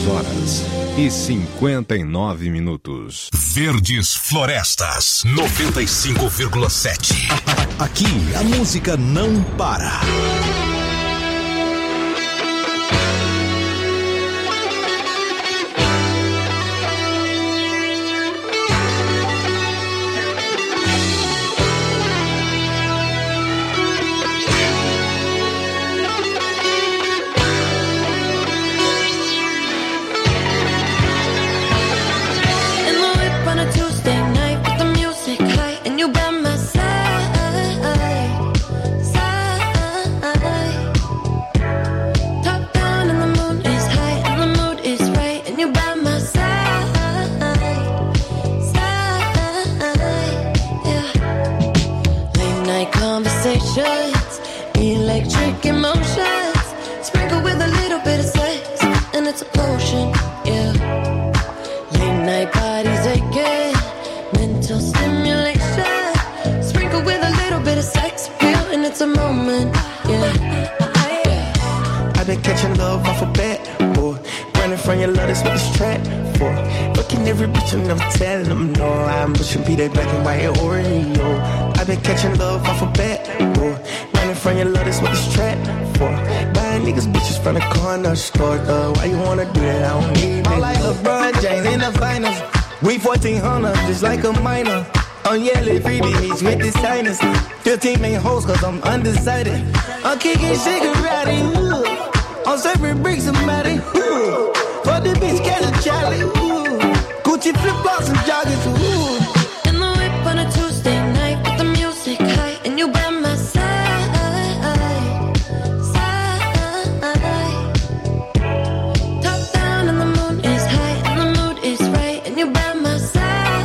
6h59. Verdes Florestas 95,7. Aqui a música não para. Electric emotions, sprinkle with a little bit of sex, and it's a potion, yeah. Late night bodies aching, mental stimulation, sprinkle with a little bit of sex appeal, and it's a moment, yeah. I've been catching love off a bat, boy. Running from your love, that's what this track for. Looking every bitch and I'm telling them no. I'm pushing be that black and white Oreo. I've been catching love off a bat, boy. Running from your love, that's what this track for. Buying niggas bitches from the corner store, though. Why you wanna do that? I don't need it. I'm like LeBron James in the finals. We 1400, just like a minor. I'm yelling freebies with the signers. 15 main hoes, cause I'm undecided. I'm kicking cigarette, ooh. I'm serving bricks and matty, ooh. For the bitch, catch a Charlie, ooh. Gucci flip-flops and joggers, ooh. In the whip on a Tuesday night with the music high, and you by my side. Top down and the moon is high, and the mood is right, and you by my side.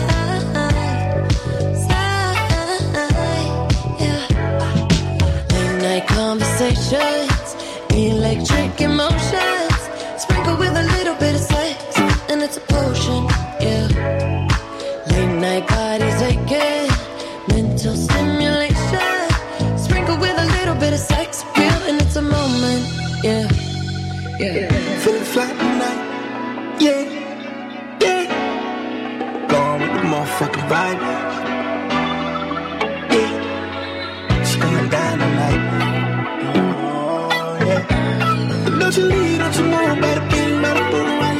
Yeah. Late night conversations, electric emotions, sprinkle with a little bit of sex, and it's a potion, yeah. Late night bodies aching, mental stimulation, sprinkle with a little bit of sex appeal, and it's a moment, yeah. Yeah. Feeling fly tonight, yeah, yeah. Gone with the motherfucking vibe, yeah. It's going down tonight, oh yeah. Don't you leave, don't you know about it, being about it, around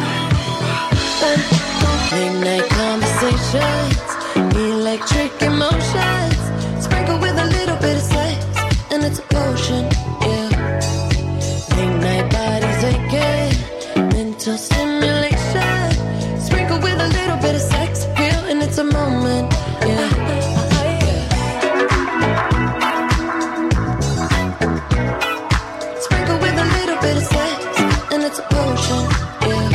you. Late night conversations, electric emotions, sprinkle with a little bit of sex, and it's a potion, yeah. Late night bodies aching, mental stimulation, sprinkle with a little bit of sex appeal, and it's a moment, yeah. Sprinkle with a little bit of sex, and it's a potion, yeah.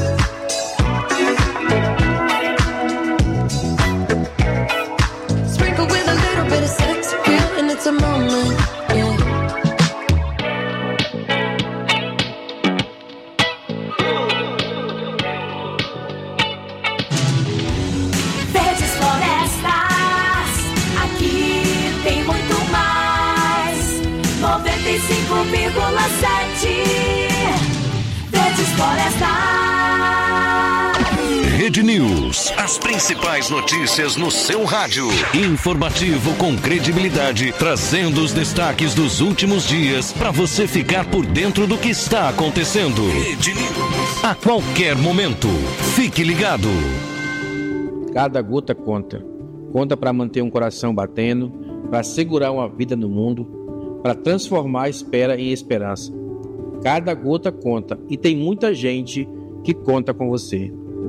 Sprinkle with a little bit of sex appeal, and it's a moment, yeah. Verdes Florestas, aqui tem muito mais. 95,7. Verdes Florestas. Rede News. As principais notícias no seu rádio. Informativo com credibilidade, trazendo os destaques dos últimos dias para você ficar por dentro do que está acontecendo. Rede News. A qualquer momento. Fique ligado. Cada gota conta. Conta para manter um coração batendo, para segurar uma vida no mundo, para transformar a espera em esperança. Cada gota conta e tem muita gente que conta com você.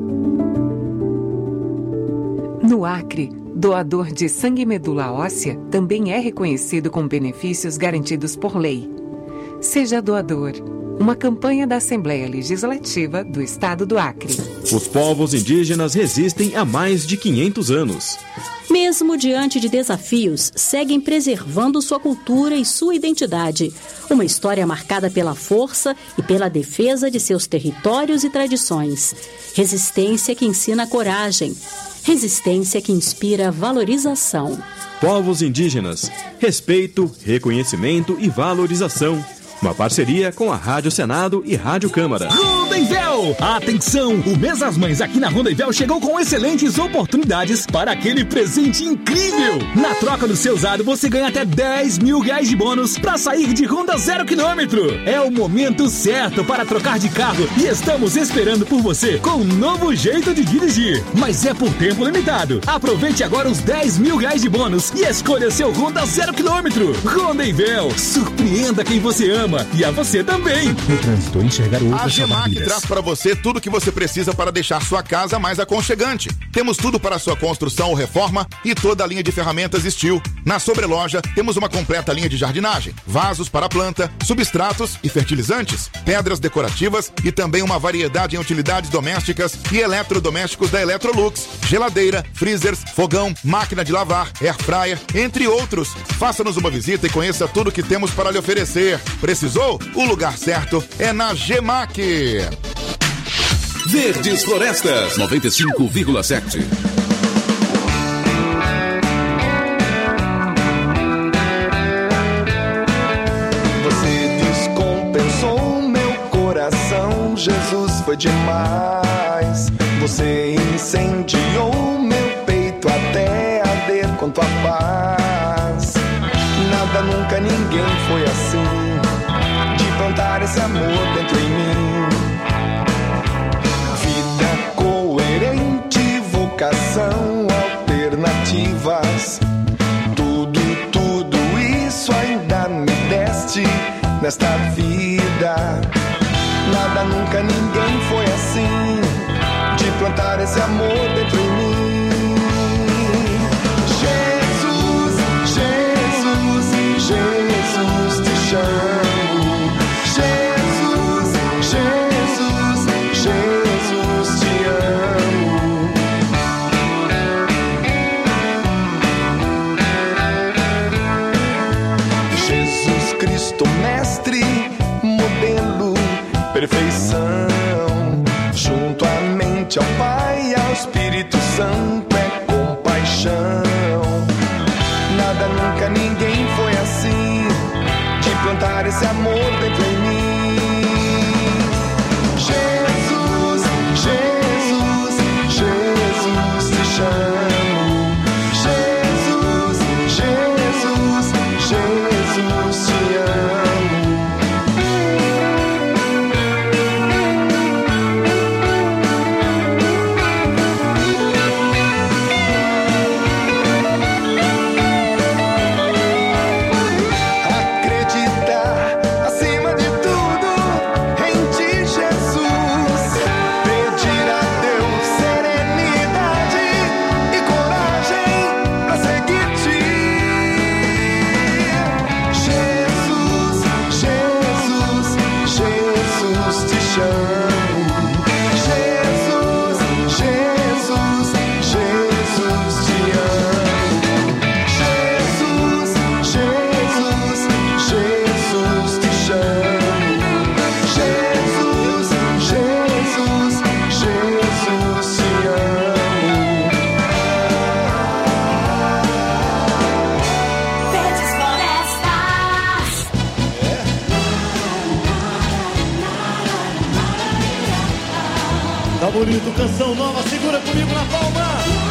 No Acre, doador de sangue e medula óssea também é reconhecido com benefícios garantidos por lei. Seja doador. Uma campanha da Assembleia Legislativa do Estado do Acre. Os povos indígenas resistem há mais de 500 anos. Mesmo diante de desafios, seguem preservando sua cultura e sua identidade. Uma história marcada pela força e pela defesa de seus territórios e tradições. Resistência que ensina coragem. Resistência que inspira valorização. Povos indígenas, respeito, reconhecimento e valorização. Uma parceria com a Rádio Senado e Rádio Câmara. Rubenvel! Rondonvel. Atenção, o mês das mães aqui na Rondonvel chegou com excelentes oportunidades para aquele presente incrível. Na troca do seu usado, você ganha até 10 mil reais de bônus para sair de Honda 0 km. É o momento certo para trocar de carro e estamos esperando por você com um novo jeito de dirigir. Mas é por tempo limitado. Aproveite agora os 10 mil reais de bônus e escolha seu Honda 0 km. Rondonvel, surpreenda quem você ama e a você também. No trânsito, enxergar o outro. A Gemac traz para você tudo que você precisa para deixar sua casa mais aconchegante. Temos tudo para sua construção ou reforma e toda a linha de ferramentas Steel. Na sobreloja, temos uma completa linha de jardinagem, vasos para planta, substratos e fertilizantes, pedras decorativas e também uma variedade em utilidades domésticas e eletrodomésticos da Electrolux, geladeira, freezers, fogão, máquina de lavar, air fryer, entre outros. Faça-nos uma visita e conheça tudo que temos para lhe oferecer. Precisou? O lugar certo é na Gemac. Verdes Florestas 95,7. Jesus foi demais. Você incendiou meu peito até arder com tua paz. Nada, nunca, ninguém foi assim, de plantar esse amor dentro em mim. Vida coerente, vocação, alternativas. Tudo isso ainda me deste nesta vida. Nada, nunca, ninguém foi assim, de plantar esse amor dentro em mim. Jesus, Jesus, Jesus, te chamo. Jesus, Jesus, Jesus, te amo. Jesus Cristo, mestre, modelo, perfeição, juntamente ao Pai e ao Espírito Santo é compaixão. Nada, nunca, ninguém foi assim, de plantar esse amor dentro em mim. Jesus, Jesus, Jesus, te chamo. Jesus, Jesus, Jesus, te amo. Bonito, canção nova, segura comigo na palma.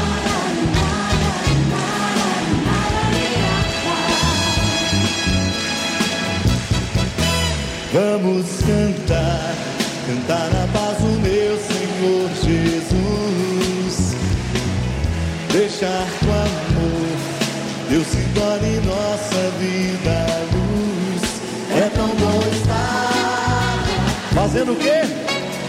Vamos cantar, cantar na paz o meu Senhor Jesus. Deixar o amor, Deus se torne nossa vida a luz. É tão bom estar fazendo o quê?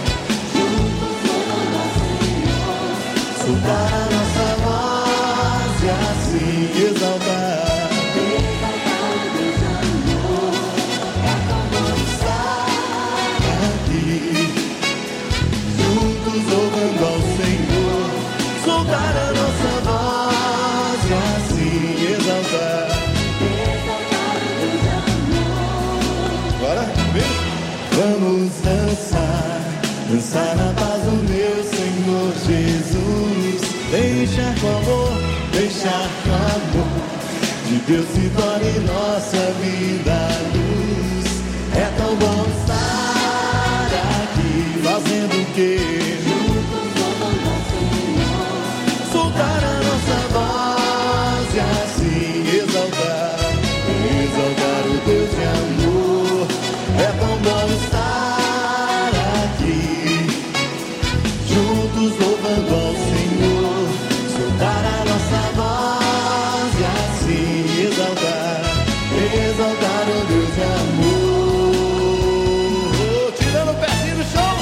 Soltar a nossa voz e assim exaltar. Exaltar o Deus amor, é como estar aqui, juntos louvando ao Senhor. Soltar a nossa voz e assim exaltar. Exaltar o Deus amor. Bora, vem. Vamos dançar, dançar na paz do meu Senhor Jesus. Deixar com amor, deixar com amor, de Deus se torne nossa vida a luz. É tão bom estar aqui, fazendo que soltar a nossa voz e assim exaltar o Deus de amor. É tão bom estar aqui, juntos louvando ao Senhor. Soltar a nossa voz e assim exaltar o Deus de amor. Tirando o pezinho no chão.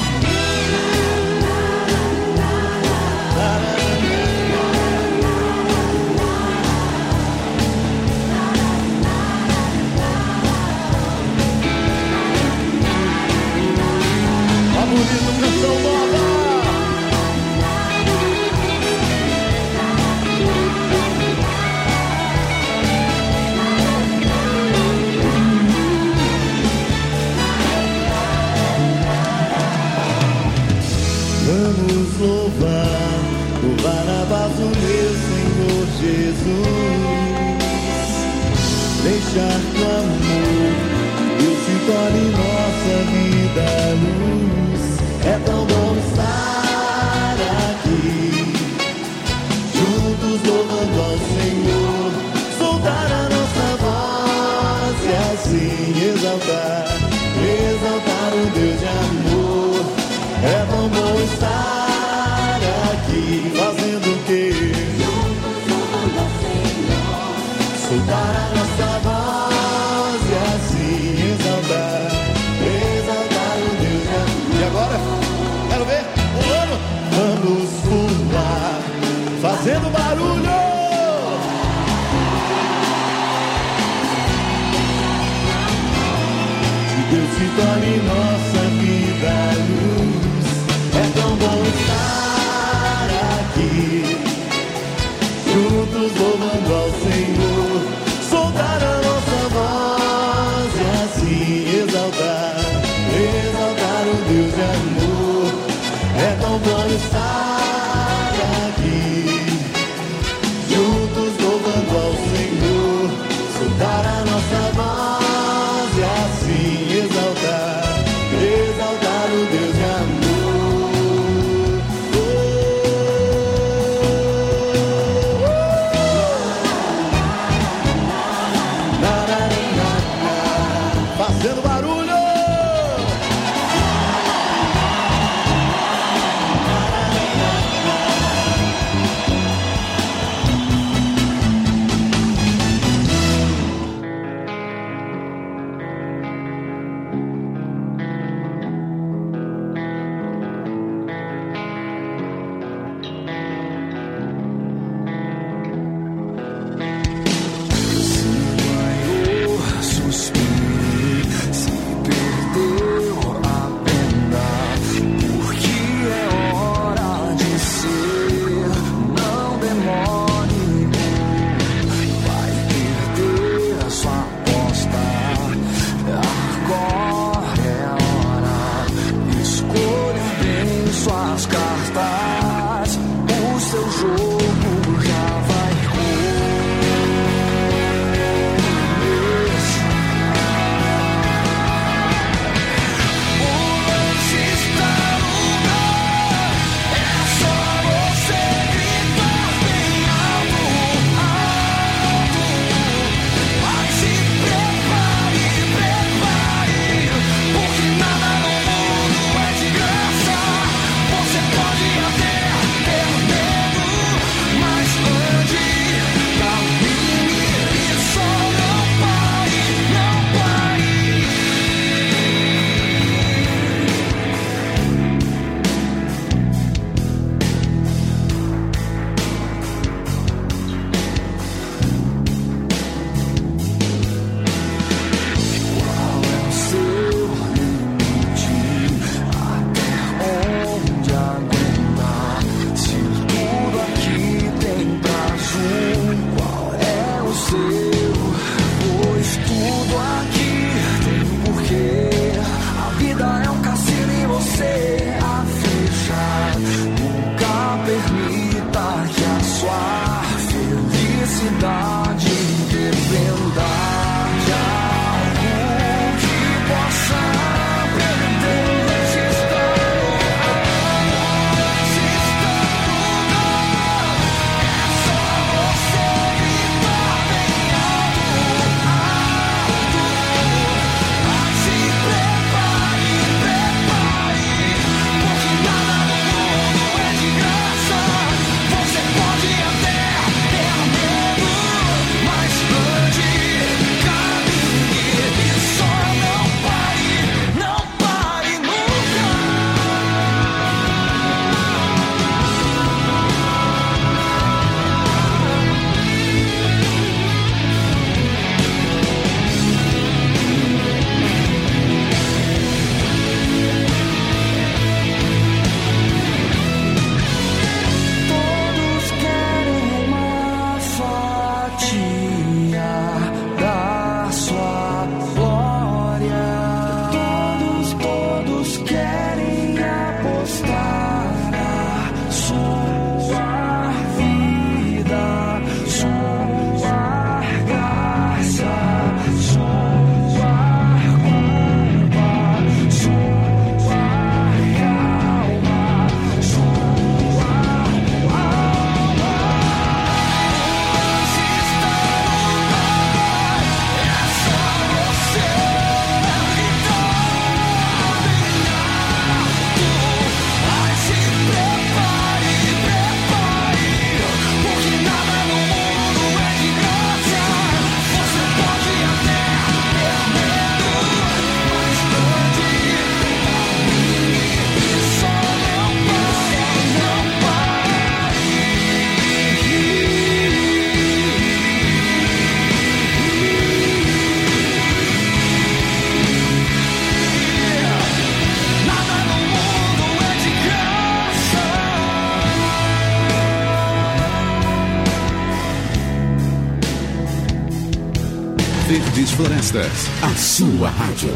Bonito, canção nova. Vamos louvar a paz do meu Senhor Jesus. Deixar que o amor Deus se torne nossa vida luz. É tão bom estar aqui, juntos louvando ao Senhor. Soltar a nossa voz e assim exaltar o Deus de amor. É tão bom estar aqui, fazendo o quê? Juntos louvando ao Senhor. Soltar a nossa voz e assim exaltar o Deus de amor. E agora? Quero ver? Pulando. Vamos pular, fazendo barulho. Que Deus se torne nossa vida luz. É tão bom estar aqui, juntos louvando ao Senhor. Soltar a nossa voz e assim exaltar o Deus de amor. É tão bom estar aqui, juntos louvando ao Senhor. Soltar a nossa voz e assim exaltar o Deus de amor. Fazendo barulho. Verdes Florestas, a sua rádio.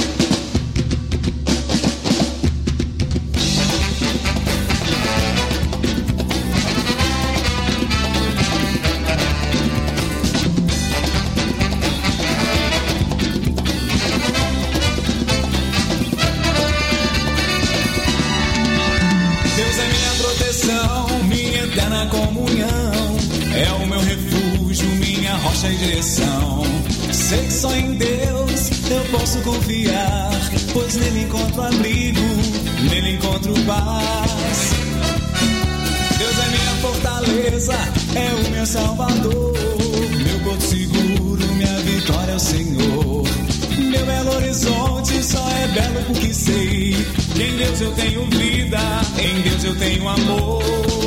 Deus é minha proteção, minha eterna comunhão. É o meu refúgio, minha rocha e direção. Sei que só em Deus eu posso confiar, pois nele encontro abrigo, nele encontro paz. Deus é minha fortaleza, é o meu salvador. Meu porto seguro, minha vitória é o Senhor. Meu belo horizonte só é belo porque sei que em Deus eu tenho vida, em Deus eu tenho amor.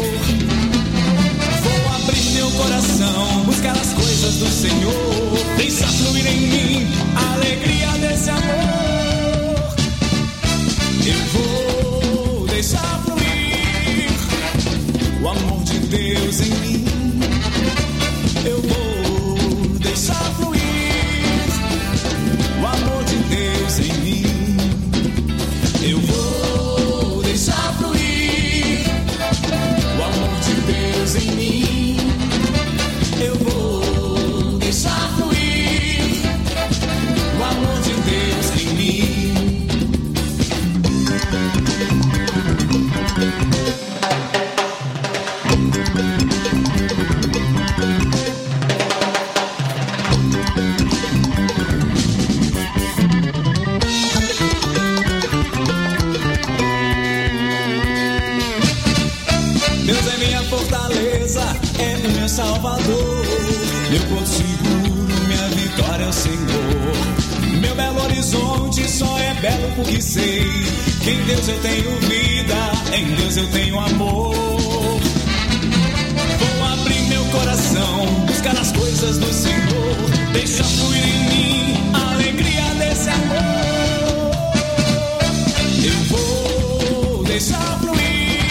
Vou abrir meu coração, buscar as coisas do Senhor, deixar fluir em mim a alegria desse amor. Eu vou deixar fluir o amor de Deus em mim. Eu vou deixar fluir o amor de Deus em mim. Eu vou deixar fluir o amor de Deus em mim. Eu vou deixar fluir o amor de Deus em mim. Deus é minha fortaleza, é o meu salvador. Meu porto seguro, minha vitória é o Senhor. Meu belo horizonte só é belo porque sei que em Deus eu tenho vida, em Deus eu tenho amor. Vou abrir meu coração, buscar as coisas do Senhor, deixar fluir em mim a alegria desse amor. Eu vou deixar fluir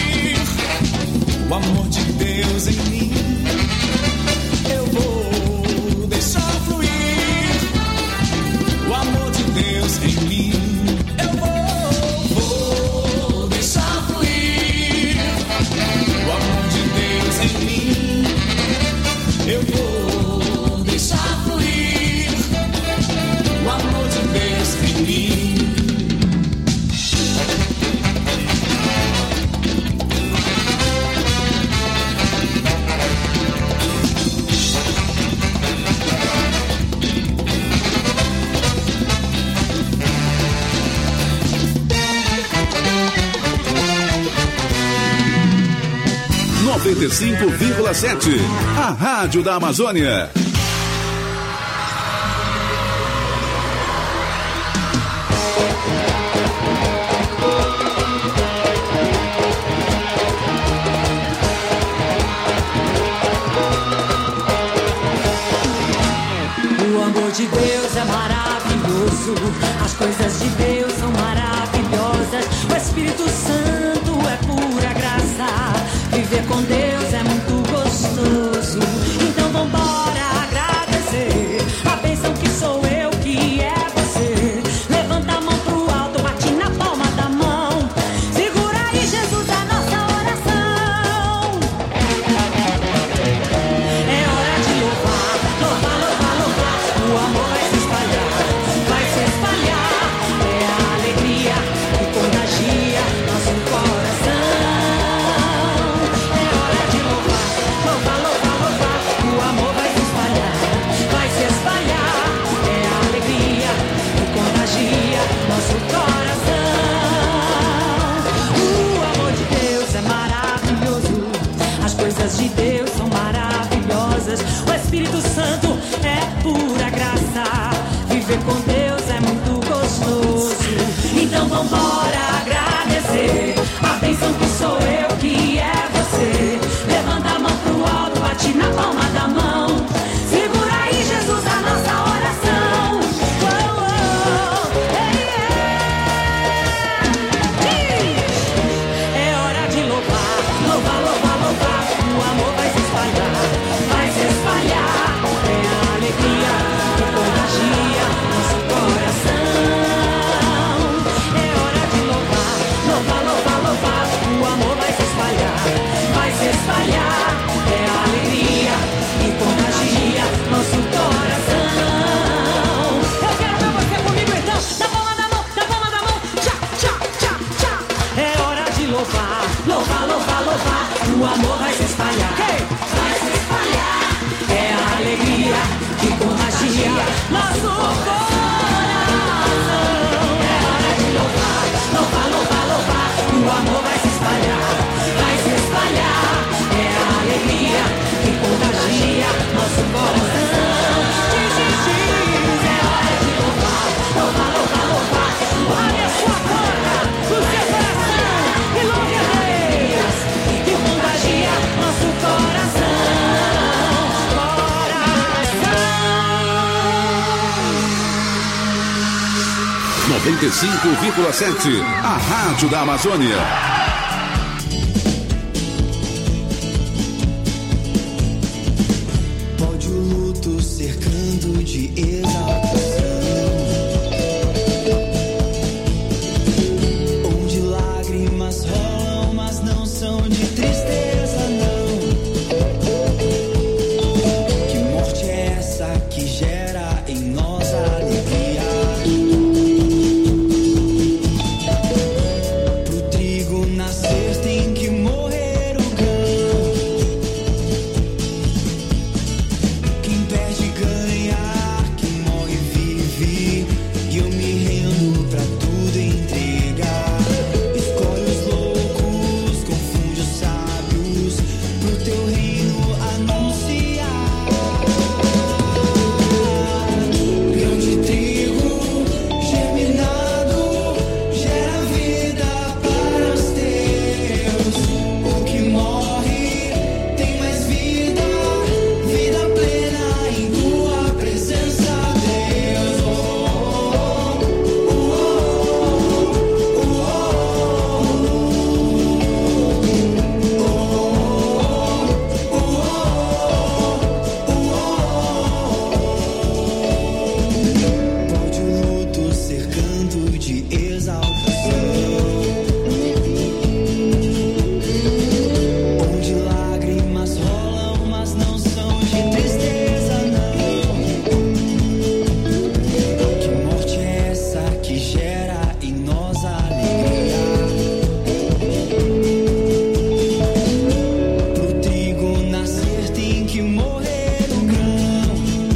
o amor de Deus em mim. Eu vou deixar fluir o amor de Deus em mim. Eu vou deixar fluir o amor de Deus em mim. Eu vou deixar fluir o amor de Deus em mim. (95,7) A Rádio da Amazônia. O amor de Deus é maravilhoso, as coisas de Deus são maravilhosas. O Espírito Santo é pura graça, viver com Deus é muito gostoso. Então vambora agradecer a bênção que sou eu, que é você. Levanta a mão pro alto, bate na palma da mão, segura aí Jesus a nossa oração. É hora de louvar, louvar, louvar, louvar. O amor vai se espalhar, vai se espalhar. É a alegria que contagia nosso coração. É hora de louvar, louvar, louvar, louvar. O amor vai se espalhar, vai se espalhar. É a alegria que contagia nosso coração. O amor de Deus é maravilhoso, as coisas de Deus são maravilhosas. O Espírito Santo é pura graça, nosso coração. É hora de louvar, louvar, louvar, louvar. O amor vai se espalhar, vai se espalhar. É a alegria que contagia nosso coração. Diz, diz, diz, é hora de louvar, louvar, louvar, louvar. Abre a sua boca, o seu coração e louve a Deus que contagia nosso coração. 95,7, a Rádio da Amazônia. Pode o luto cercando de exaltação, onde lágrimas rolam, mas não são de tristeza, não. Que morte é essa que gera em nós alegria? Nascer tem que morrer o grão. Quem perde ganha, quem morre vive. E eu me rendo pra tudo entregar. Escolhe os loucos, confunde os sábios, pro teu reino anunciar. Grão de trigo germinado gera vida para os teus. O que morre tem mais vida, vida plena em tua presença, Deus. Pode o luto cercando de exaltação, onde lágrimas rolam, mas não são de tristeza, não. Que morte é essa que gera em nós alegria? Pro trigo nascer tem que morrer o grão.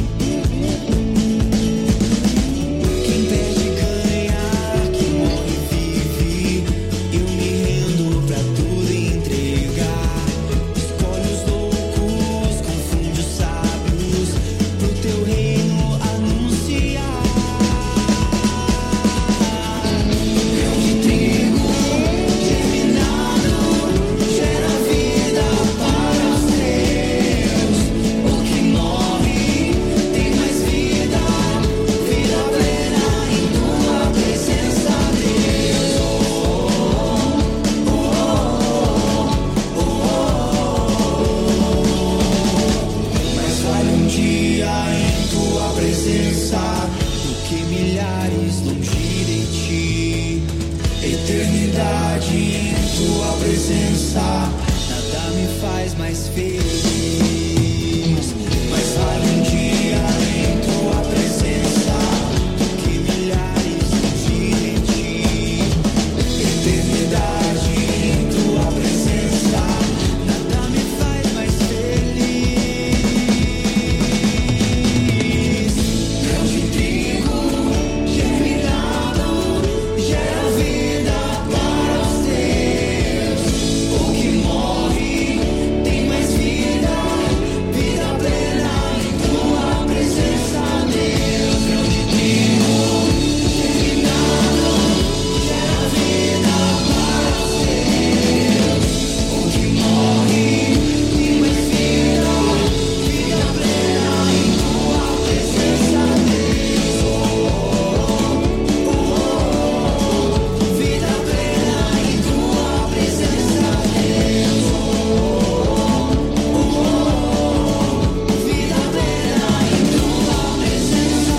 Quem perde ganha, quem morre vive. Eu me rendo pra tudo entregar. Escolhe os loucos, confunde os sábios, pro teu reino anunciar. Grão de trigo germinado gera vida para os teus. O que morre tem mais vida, vida plena em tua presença, Deus. Mas vale um dia em tua presença do que milhares longe de ti. Eternidade em tua presença nada me faz mais feliz. Mas vale um dia em tua presença do que milhares longe de ti. Eternidade em tua presença nada me faz mais feliz. Grão de trigo germinado gera vida para os teus. O que morre tem mais vida, vida plena em tua presença, Deus. Grão de trigo germinado gera vida para os teus. O que morre tem mais vida, vida plena em tua presença, Deus. Vida plena em tua presença, Deus. Vida plena em tua presença,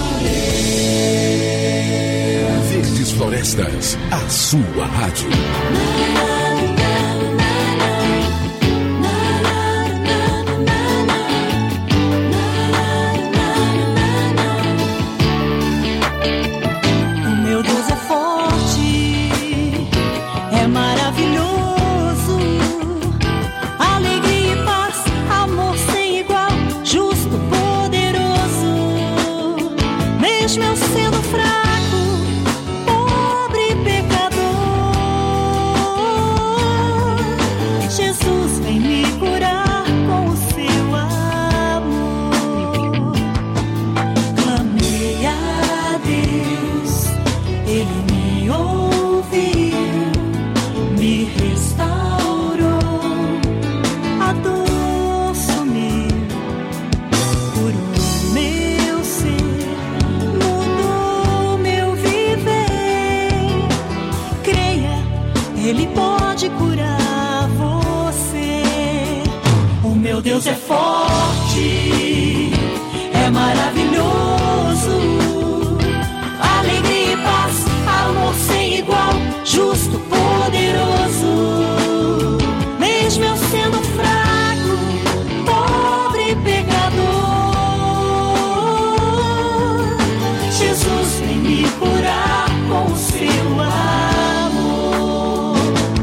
Deus. Verdes Florestas, a sua rádio. O meu Deus é forte, é maravilhoso. Alegria e paz, amor sem igual, justo, poderoso. mesmo eu sendo fraco, pobre pecador, Jesus vem me curar com o seu amor. Clamei a Deus, Ele me ouviu, me restaurou, a dor sumiu, curou meu ser, mudou meu viver. Creia, Ele pode curar você. O meu Deus é forte, é maravilhoso, alegria e paz, amor sem igual, justo, poderoso. Mesmo eu sendo fraco, pobre pecador, Jesus vem me curar com o seu amor.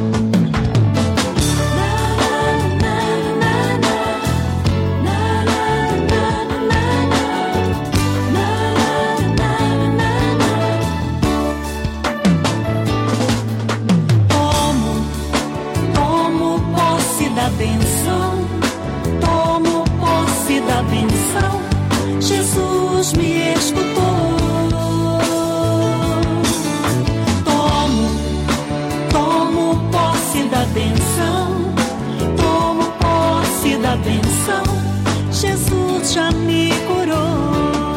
Tomo posse da benção, tomo posse da benção, Jesus me escutou. Tomo posse da benção, tomo posse da benção, Jesus já me curou.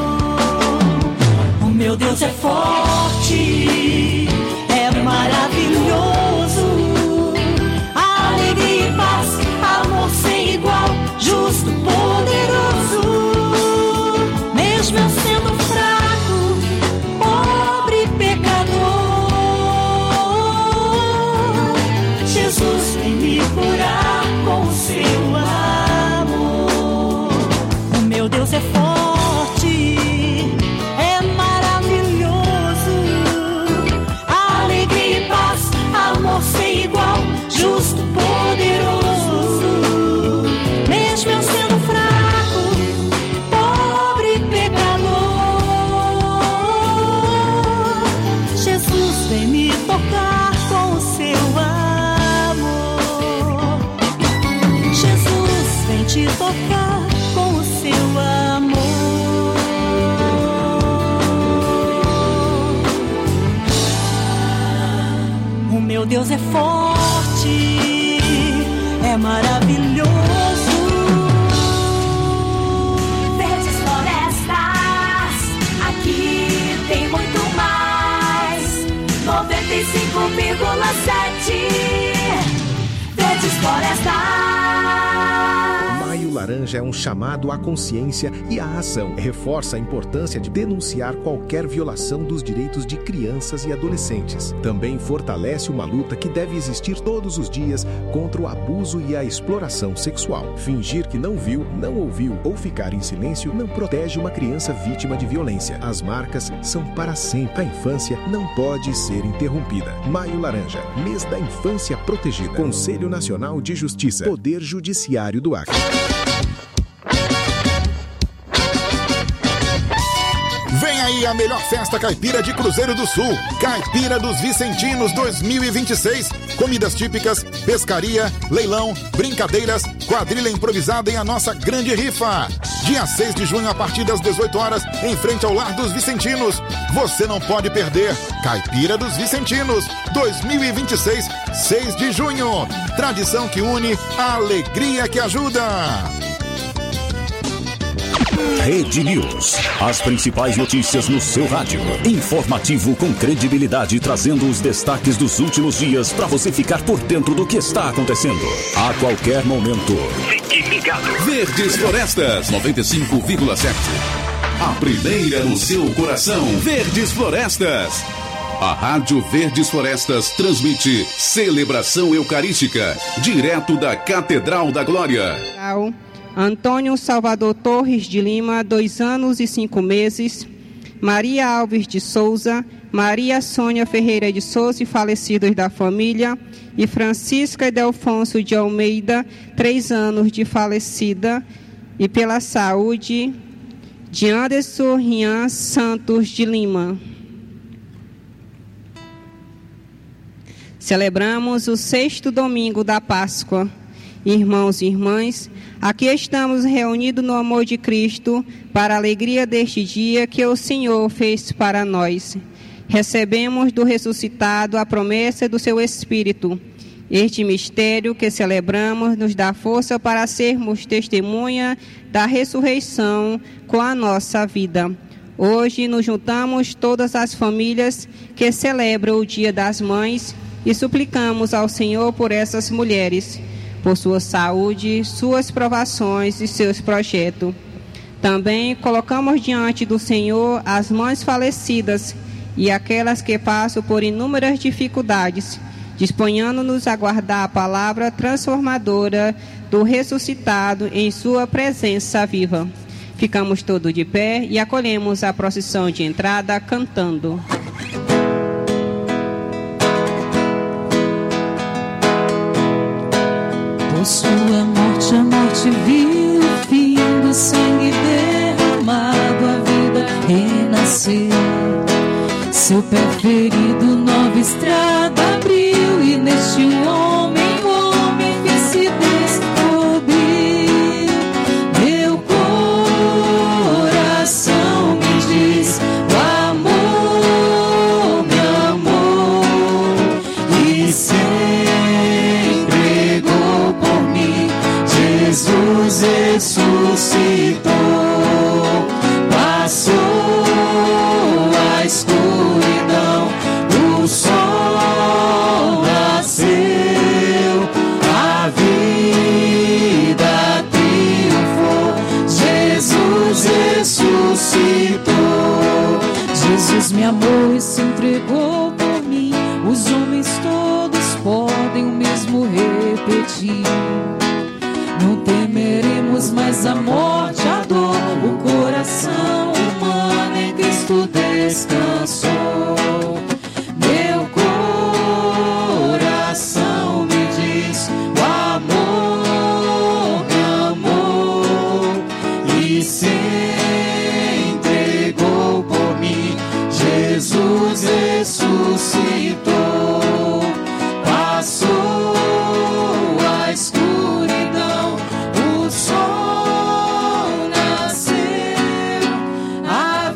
O meu Deus é forte, é maravilhoso, alegria e paz, amor sem igual, justo, poderoso. Mesmo eu sendo fraco, pobre pecador, Jesus vem me curar com o seu amor. O meu Deus é forte, é maravilhoso, alegria e paz, amor sem igual, justo, poderoso. Mesmo eu sendo fraco, pobre pecador, Jesus vem me tocar com o seu amor. Jesus vem te tocar com o seu amor. O meu Deus é forte, é maravilhoso. Verdes florestas, aqui tem muito mais. 95,7 Verdes florestas. Maio Laranja é um chamado à consciência e à ação. Reforça a importância de denunciar qualquer violação dos direitos de crianças e adolescentes. Também fortalece uma luta que deve existir todos os dias contra o abuso e a exploração sexual. Fingir que não viu, não ouviu ou ficar em silêncio não protege uma criança vítima de violência. As marcas são para sempre. A infância não pode ser interrompida. Maio Laranja, mês da infância protegida. Conselho Nacional de Justiça. Poder Judiciário do Acre. Vem aí a melhor festa caipira de Cruzeiro do Sul, Caipira dos Vicentinos 2026. Comidas típicas, pescaria, leilão, brincadeiras, quadrilha improvisada e a nossa grande rifa. Dia 6 de junho a partir das 18 horas, em frente ao Lar dos Vicentinos. Você não pode perder. Caipira dos Vicentinos 2026, 6 de junho. Tradição que une, a alegria que ajuda. Rede News. As principais notícias no seu rádio. Informativo com credibilidade, trazendo os destaques dos últimos dias para você ficar por dentro do que está acontecendo. A qualquer momento. Fique ligado. Verdes Florestas 95,7. A primeira no seu coração. Verdes Florestas. A Rádio Verdes Florestas transmite celebração eucarística, direto da Catedral da Glória. Antônio Salvador Torres de Lima, 2 anos e 5 meses. Maria Alves de Souza, Maria Sônia Ferreira de Souza e falecidos da família. E Francisca Edelfonso de Almeida, 3 anos de falecida. E pela saúde de Anderson Rian Santos de Lima. Celebramos o 6º domingo da Páscoa. Irmãos e irmãs, aqui estamos reunidos no amor de Cristo para a alegria deste dia que o Senhor fez para nós. Recebemos do ressuscitado a promessa do seu Espírito. Este mistério que celebramos nos dá força para sermos testemunha da ressurreição com a nossa vida. Hoje nos juntamos todas as famílias que celebram o Dia das Mães e suplicamos ao Senhor por essas mulheres, por sua saúde, suas provações e seus projetos. Também colocamos diante do Senhor as mães falecidas e aquelas que passam por inúmeras dificuldades, disponhando-nos a guardar a palavra transformadora do ressuscitado em sua presença viva. Ficamos todos de pé e acolhemos a procissão de entrada cantando. Por sua morte, a morte viu o fim do sangue derramado, a vida renasceu. Seu pé ferido, nova estrada abriu, e neste homem, o homem que se descobriu. Meu coração me diz, o amor me amou e se entregou por mim. Jesus ressuscitou, passou a escuridão, o sol nasceu, a vida triunfou, Jesus ressuscitou. Jesus me amou e se entregou por mim, os homens todos podem o mesmo repetir. Não temeremos mais a morte, a dor, o coração humano em Cristo descansou. Meu coração me diz, o amor me amou e se entregou por mim. Jesus ressuscitou, passou a escuridão, o sol nasceu, a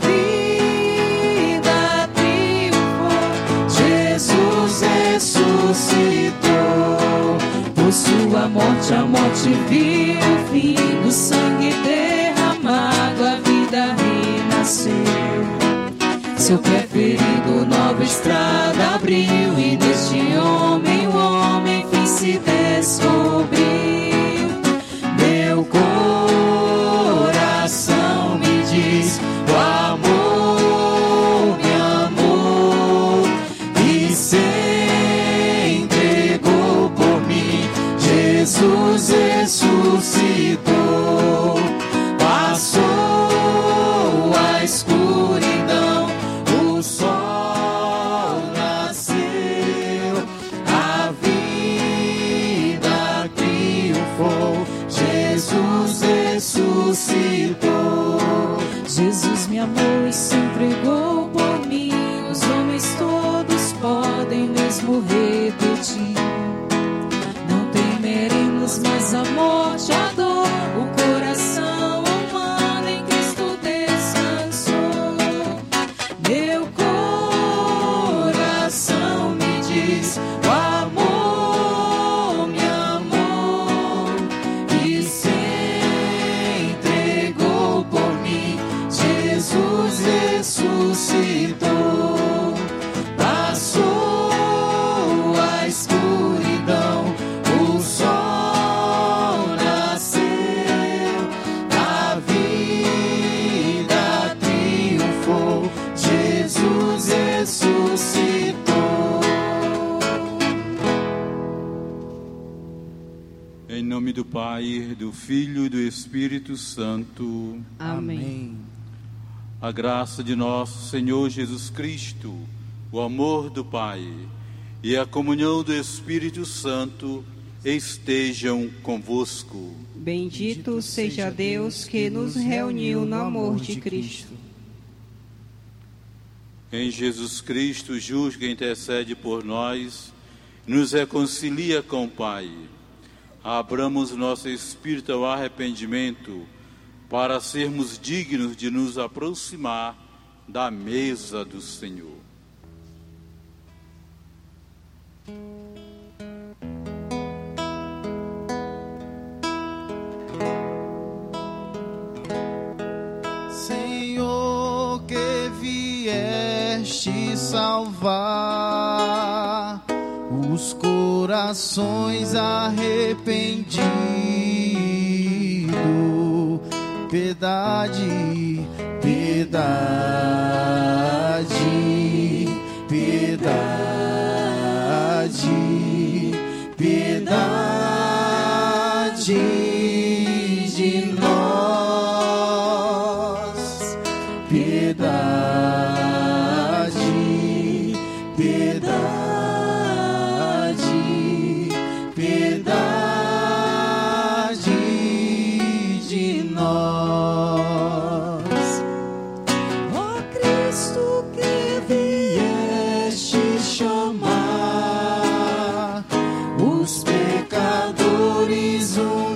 vida triunfou, Jesus ressuscitou. Por sua morte, a morte viu o fim do sangue derramado, a vida renasceu. Seu pé ferido, nova estrada abriu, e neste homem, o homem fim se descobriu. Meu coração me diz, o amor me amou e se entregou por mim. Jesus ressuscitou, passou a escuridão, o sol nasceu, a vida triunfou, Jesus ressuscitou. Jesus me amou e se entregou por mim, os homens todos podem mesmo repetir. Não temeremos mais a morte, a dor, o coração humano em Cristo descansou. Meu coração me diz, o amor me amou e se entregou por mim. Jesus ressuscitou, passou a escuridão, o sol nasceu, a vida triunfou, Jesus ressuscitou. Em nome do Pai, do Filho e do Espírito Santo. Amém. A graça de nosso Senhor Jesus Cristo, o amor do Pai e a comunhão do Espírito Santo estejam convosco. Bendito seja Deus que nos reuniu no amor de Cristo. Em Jesus Cristo, justo que intercede por nós, nos reconcilia com o Pai. Abramos nosso espírito ao arrependimento, para sermos dignos de nos aproximar da mesa do Senhor. Senhor, que vieste salvar os corações arrependidos, piedade, piedade, piedade, piedade de nós, piedade, piedade, piedade de nós. Ó Cristo, que vieste chamar os pecadores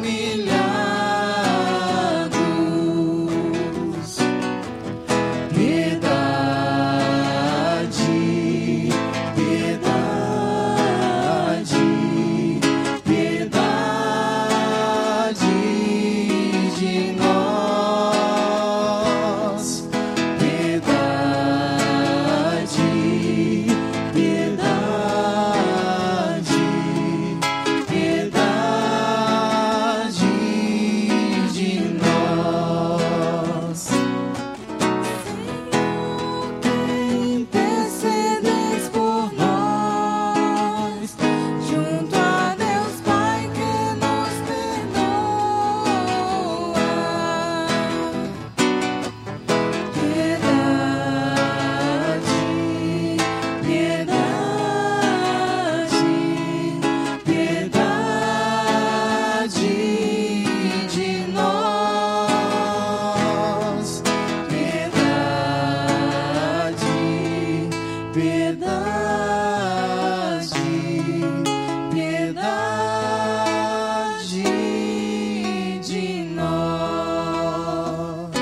humilhados, piedade, piedade, piedade de nós, piedade, piedade, piedade de nós. Intercedes por nós, junto a Deus Pai que nos perdoa. Piedade, piedade, piedade de nós, piedade, piedade, piedade de nós.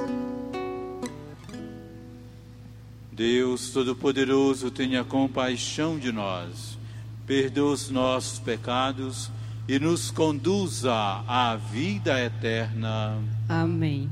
Deus Todo-Poderoso, tenha compaixão de nós, perdoa os nossos pecados e nos conduza à vida eterna. Amém.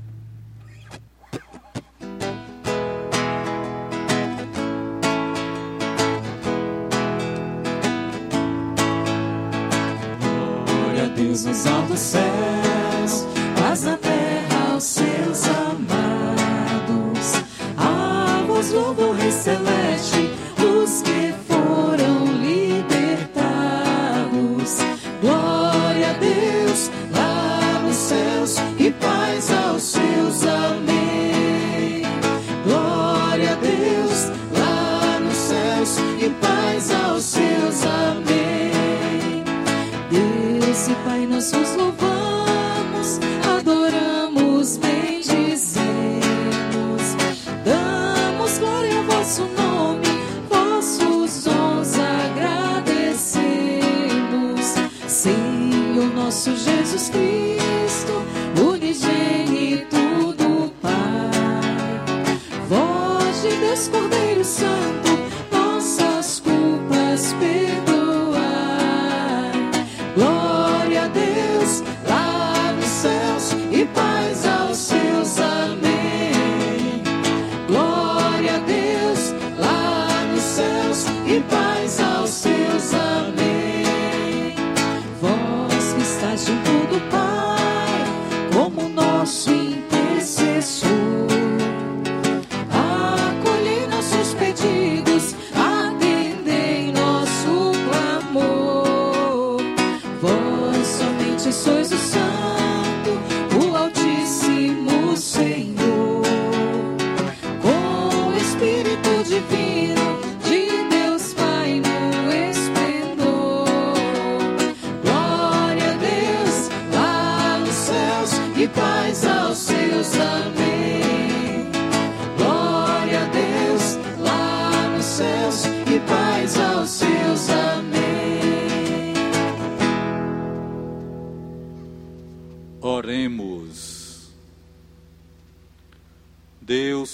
Glória a Deus nos altos céus, paz na terra aos seus amados. A vos louvo, Rei Celeste, os que foram libertados. Glória a Deus lá nos céus e paz aos seus, amém. Glória a Deus lá nos céus e paz aos seus, amém. Deus e Pai, nós vos louvamos, adoramos, bendizemos, damos glória ao vosso nome, vossos dons agradecemos. Senhor nosso Jesus Cristo, unigênito do Pai, voz de Deus Cordeiro Santo, nossas culpas perdoai. Glória a Deus lá nos céus e paz aos seus, amém. Glória a Deus lá nos céus e paz aos seus, amém. Vós que estás junto do Pai, como nosso intercessor, acolhei nossos pedidos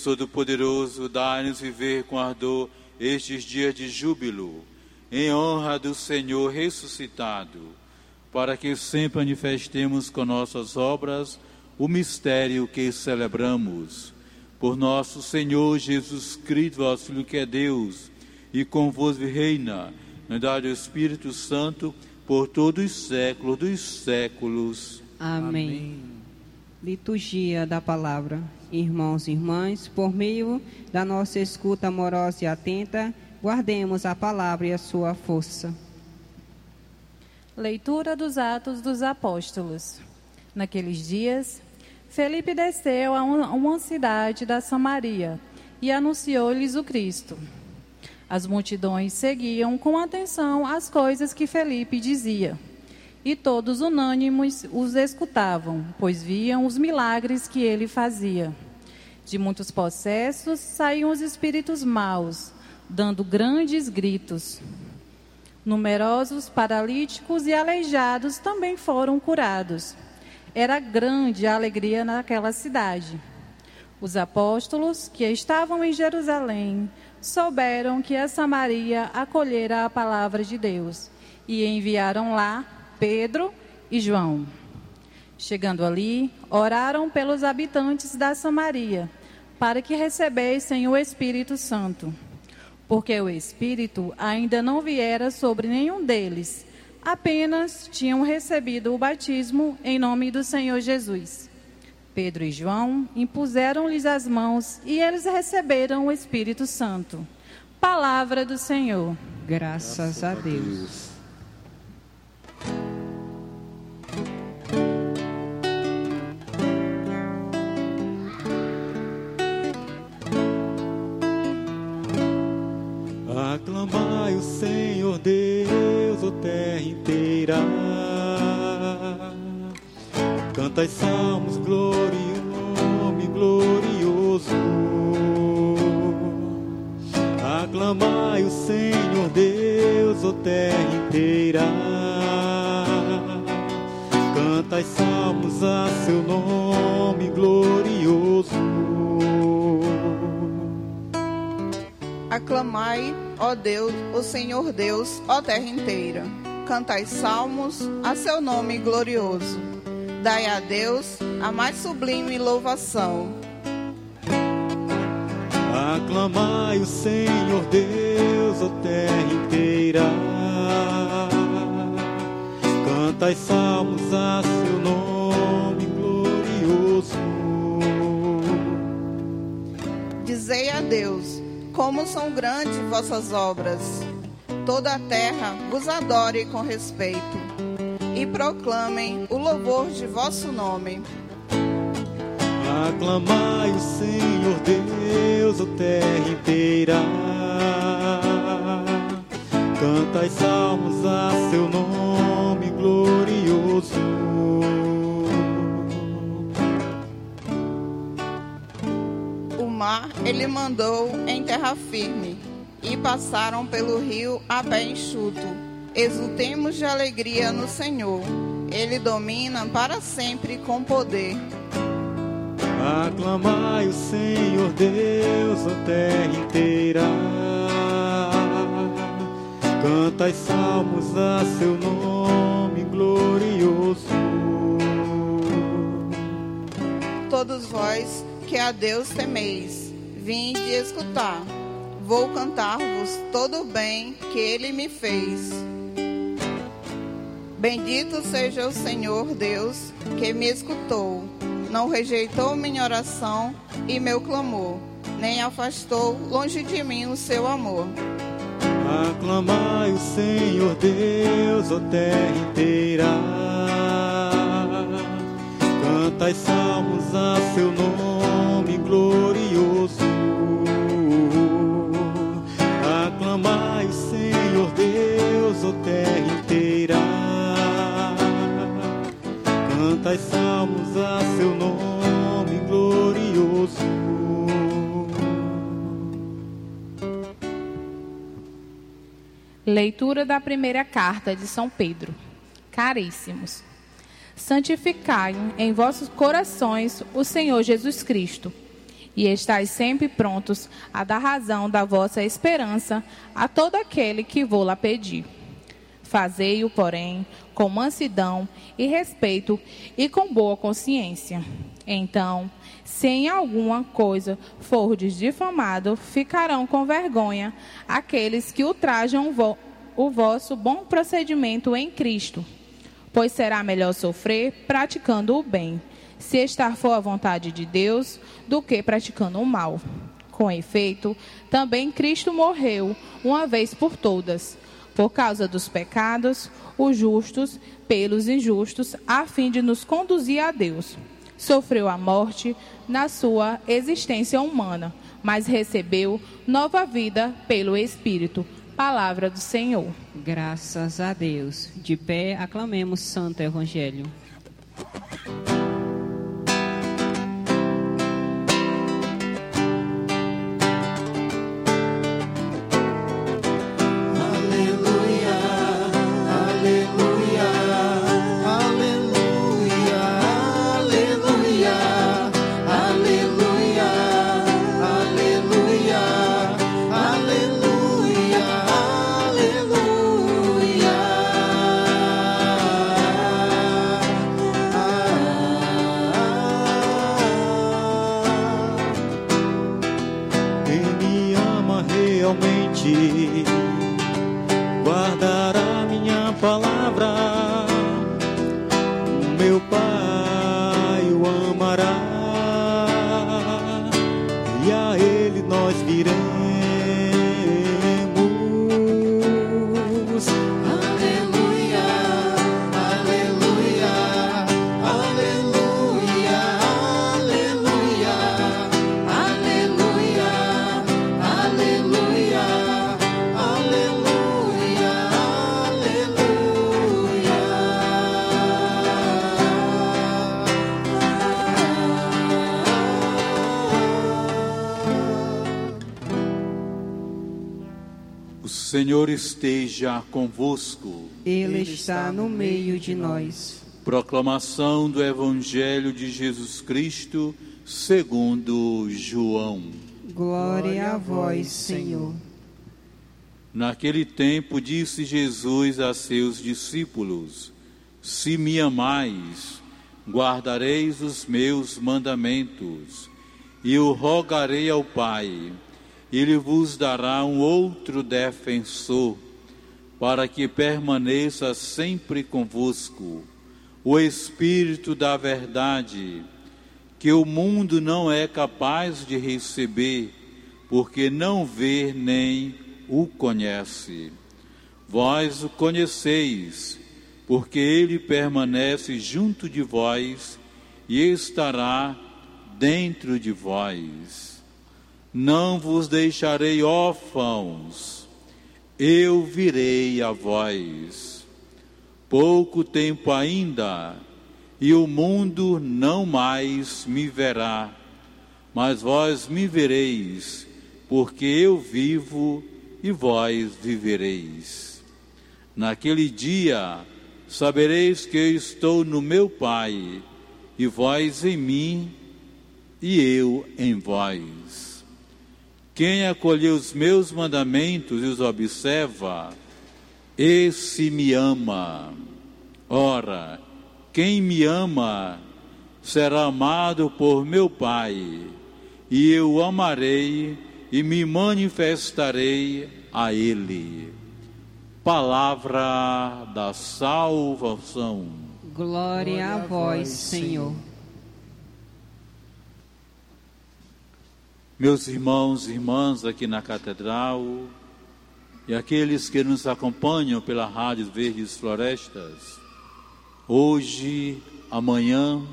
Deus Todo-Poderoso, dai-nos viver com ardor estes dias de júbilo, em honra do Senhor ressuscitado, para que sempre manifestemos com nossas obras o mistério que celebramos. Por nosso Senhor Jesus Cristo, vosso Filho, que é Deus, e convosco reina, na unidade do Espírito Santo, por todos os séculos dos séculos. Amém. Liturgia da Palavra. Irmãos e irmãs, por meio da nossa escuta amorosa e atenta, guardemos a palavra e a sua força. Leitura dos Atos dos Apóstolos. Naqueles dias, Felipe desceu a uma cidade da Samaria e anunciou-lhes o Cristo. As multidões seguiam com atenção as coisas que Felipe dizia, e todos unânimes os escutavam, pois viam os milagres que ele fazia. De muitos possessos saíam os espíritos maus, dando grandes gritos. Numerosos paralíticos e aleijados também foram curados. Era grande a alegria naquela cidade. Os apóstolos que estavam em Jerusalém souberam que a Samaria acolhera a palavra de Deus e enviaram lá Pedro e João. Chegando ali, oraram pelos habitantes da Samaria, para que recebessem o Espírito Santo, porque o Espírito ainda não viera sobre nenhum deles, apenas tinham recebido o batismo em nome do Senhor Jesus. Pedro e João impuseram-lhes as mãos e eles receberam o Espírito Santo. Palavra do Senhor. Graças a Deus. Aclamai o Senhor Deus, ó terra inteira. Cantai salmos, nome glorioso. Aclamai o Senhor Deus, ó terra inteira. Cantai salmos a seu nome glorioso. Aclamai, ó Deus, o Senhor Deus, ó terra inteira. Cantai salmos a seu nome glorioso. Dai a Deus a mais sublime louvação. Aclamai o Senhor Deus, ó terra inteira. Cantai salmos a seu nome glorioso. Dizei a Deus, como são grandes vossas obras. Toda a terra vos adore com respeito, e proclamem o louvor de vosso nome. Aclamai o Senhor Deus, ó terra inteira. Cantai salmos a seu nome glorioso. O mar ele mandou em terra firme, e passaram pelo rio a pé enxuto. Exultemos de alegria no Senhor, ele domina para sempre com poder. Aclamai o Senhor Deus, ó terra inteira. Cantai salmos a seu nome glorioso. Todos vós que a Deus temeis, vinde escutar. Vou cantar-vos todo o bem que ele me fez. Bendito seja o Senhor Deus que me escutou. Não rejeitou minha oração e meu clamor, nem afastou longe de mim o seu amor. Aclamai o Senhor Deus, ó terra inteira. Cantai salmos a seu nome glorioso. Aclamai o Senhor Deus, ó terra inteira. Cantai salmos a seu nome glorioso. Leitura da primeira carta de São Pedro. Caríssimos, santificai em vossos corações o Senhor Jesus Cristo, e estais sempre prontos a dar razão da vossa esperança a todo aquele que vô-la pedir. Fazei-o, porém, com mansidão e respeito e com boa consciência. Então, se em alguma coisa fordes difamado, ficarão com vergonha aqueles que ultrajam o vosso bom procedimento em Cristo. Pois será melhor sofrer praticando o bem, se estar for a vontade de Deus, do que praticando o mal. Com efeito, também Cristo morreu uma vez por todas, por causa dos pecados, os justos pelos injustos, a fim de nos conduzir a Deus. Sofreu a morte na sua existência humana, mas recebeu nova vida pelo Espírito. Palavra do Senhor. Graças a Deus. De pé, aclamemos Santo Evangelho. guardará minha palavra, meu Pai o amará, e a Ele nós viremos. Aleluia, aleluia, aleluia, aleluia, aleluia, aleluia, aleluia, O Senhor esteja convosco. Ele está no meio de nós. Proclamação do Evangelho de Jesus Cristo segundo João. Glória a vós, Senhor. Naquele tempo disse Jesus a seus discípulos: Se me amais, guardareis os meus mandamentos, e eu rogarei ao Pai, Ele vos dará um outro defensor, para que permaneça sempre convosco, o Espírito da verdade, que o mundo não é capaz de receber, porque não vê nem o conhece. Vós o conheceis, porque ele permanece junto de vós e estará dentro de vós. Não vos deixarei órfãos, eu virei a vós. Pouco tempo ainda, e o mundo não mais me verá, mas vós me vereis, porque eu vivo e vós vivereis. Naquele dia sabereis que eu estou no meu Pai, e vós em mim, e eu em vós. Quem acolheu os meus mandamentos e os observa, esse me ama. Ora, quem me ama será amado por meu Pai, e eu o amarei e me manifestarei a ele. Palavra da salvação. Glória a vós, Senhor. Meus irmãos e irmãs aqui na Catedral e aqueles que nos acompanham pela Rádio Verdes Florestas, hoje, amanhã,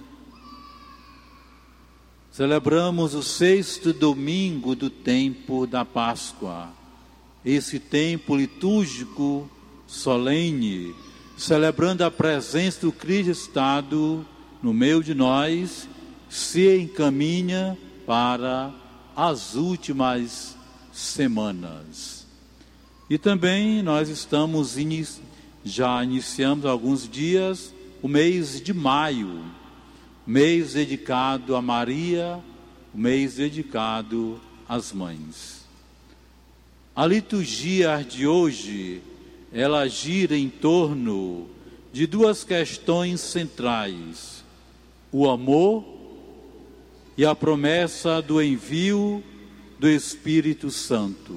celebramos o 6º domingo do tempo da Páscoa, esse tempo litúrgico solene, celebrando a presença do Cristo Estado no meio de nós, se encaminha para as últimas semanas. E também nós estamos já iniciamos há alguns dias o mês de maio, mês dedicado a Maria, o mês dedicado às mães. A liturgia de hoje, ela gira em torno de duas questões centrais: o amor e a promessa do envio do Espírito Santo.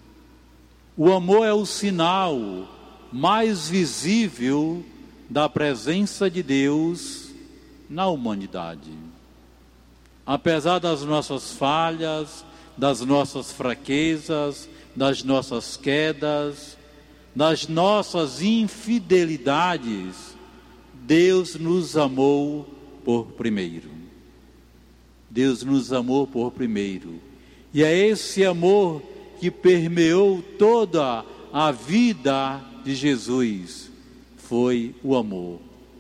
O amor é o sinal mais visível da presença de Deus na humanidade. Apesar das nossas falhas, das nossas fraquezas, das nossas quedas, das nossas infidelidades, Deus nos amou por primeiro. Deus nos amou por primeiro. E é esse amor que permeou toda a vida de Jesus, foi o amor.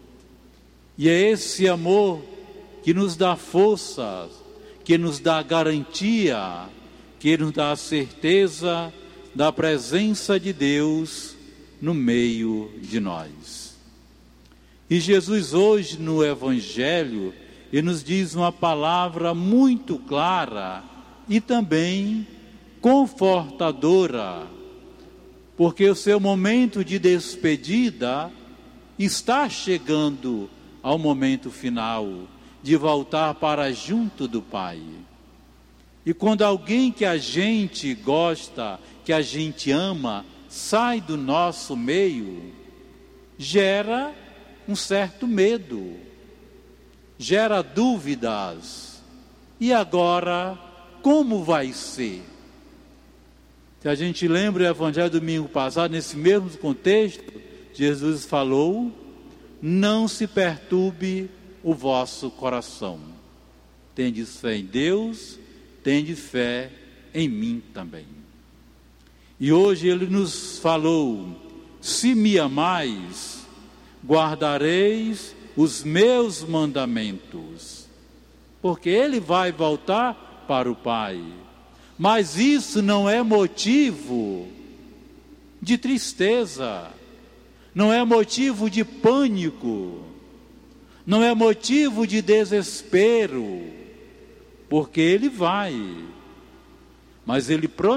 E é esse amor que nos dá força, que nos dá garantia, que nos dá a certeza da presença de Deus no meio de nós. E Jesus hoje no Evangelho, ele nos diz uma palavra muito clara e também confortadora, porque o seu momento de despedida está chegando ao momento final, de voltar para junto do Pai. E quando alguém que a gente gosta, que a gente ama, sai do nosso meio, gera um certo medo, gera dúvidas. E agora, como vai ser? Se a gente lembra o Evangelho do domingo passado, nesse mesmo contexto, Jesus falou: não se perturbe o vosso coração. Tendes fé em Deus, tendes fé em mim também. E hoje ele nos falou: se me amais, guardareis os meus mandamentos. Porque ele vai voltar para o Pai. Mas isso não é motivo de tristeza, não é motivo de pânico, não é motivo de desespero, porque ele vai, mas ele prometeu